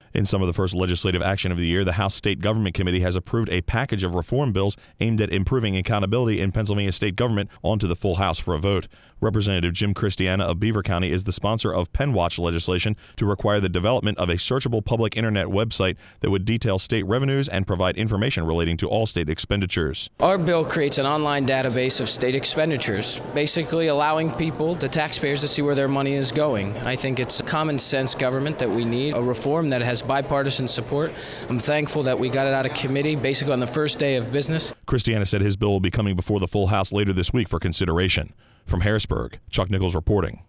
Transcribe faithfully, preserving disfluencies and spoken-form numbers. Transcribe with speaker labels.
Speaker 1: In some of the first legislative action of the year, the House State Government Committee has approved a package of reform bills aimed at improving accountability in Pennsylvania state government onto the full House for a vote. Representative Jim Christiana of Beaver County is the sponsor of PennWatch legislation to require the development of a searchable public internet website that would detail state revenues and provide information relating to all state expenditures.
Speaker 2: Our bill creates an online database of state expenditures, basically allowing people, the taxpayers, to see where their money is going. I think it's a common sense government that we need, a reform that has bipartisan support. I'm thankful that we got it out of committee basically on the first day of business.
Speaker 1: Christiana said his bill will be coming before the full House later this week for consideration. From Harrisburg, Chuck Nichols reporting.